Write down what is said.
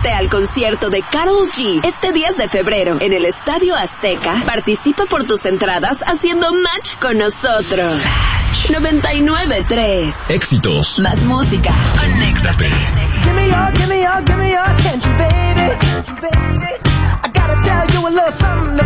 Únete al concierto de Karol G este 10 de febrero en el Estadio Azteca. Participa por tus entradas haciendo match con nosotros. 99.3 Éxitos. Más música. Conéctate. Give me your attention, baby. I gotta tell you a little something